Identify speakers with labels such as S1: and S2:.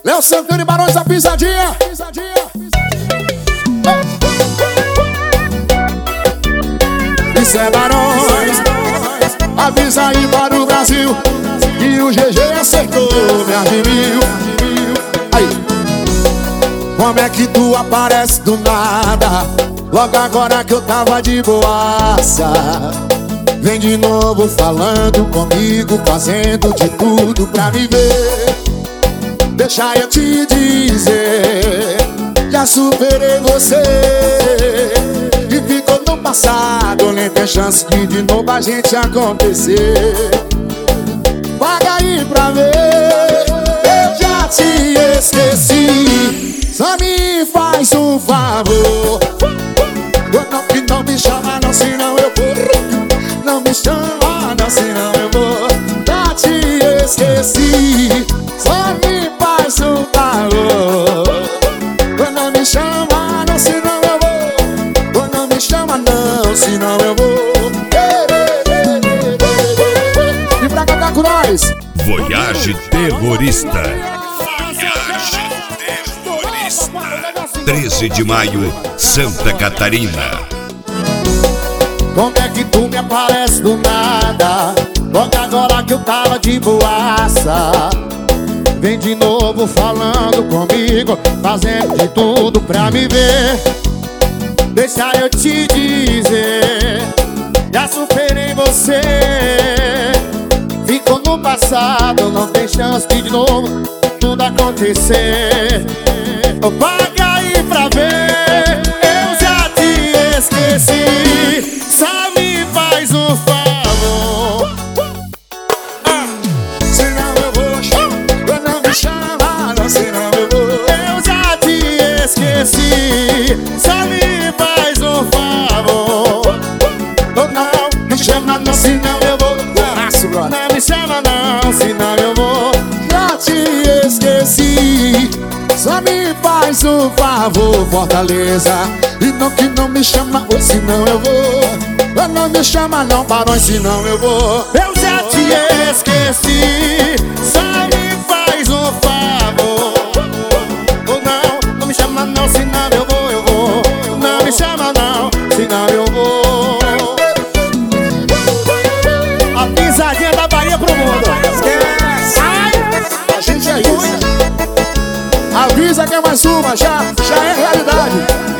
S1: Léo Santana e Barões da Pisadinha. Isso é Barões. Avisa aí para o Brasil que o GG acertou, me admiro. Aí. Como é que tu aparece do nada? Logo agora que eu tava de boaça. Vem de novo falando comigo, fazendo de tudo pra me ver. Deixa eu te dizer, já superei você. E ficou no passado, nem tem chance de novo a gente acontecer. Paga aí pra ver, eu já te esqueci. Só me faz um favor, não me chama não, senão eu vou. Não me chama não, senão eu vou. Já te esqueci. Só me faz um favor, não me chama não, senão eu vou. Não me chama não, senão eu vou. E pra cantar com nós,
S2: Voyage Terrorista. Voyage Terrorista. 13 de maio, Santa Catarina.
S1: como é que tu me aparece do nada? Logo agora que eu tava de boaça. Vem de novo falando comigo, fazendo de tudo pra me ver. Deixa eu te dizer, já superei você. Ficou no passado, não tem chance de novo tudo acontecer. Paga aí pra ver, eu já te esqueci. Só me faz um favor, senão eu vou. Não me chama não, senão eu vou. Eu já te esqueci. Só me faz um favor, não me chama não, senão eu vou. Não me chama não, senão eu vou. Já te esqueci. Só me faz um favor, Fortaleza. E não me chama, ou senão eu vou. Não me chama não, Barões, senão eu vou. Eu já te esqueci. Só me faz um favor. Não me chama não, senão eu vou. Não me chama não, senão eu vou. A pisadinha da Bahia pro mundo. Esquece. A gente é isso. Avisa que é mais uma, já é realidade.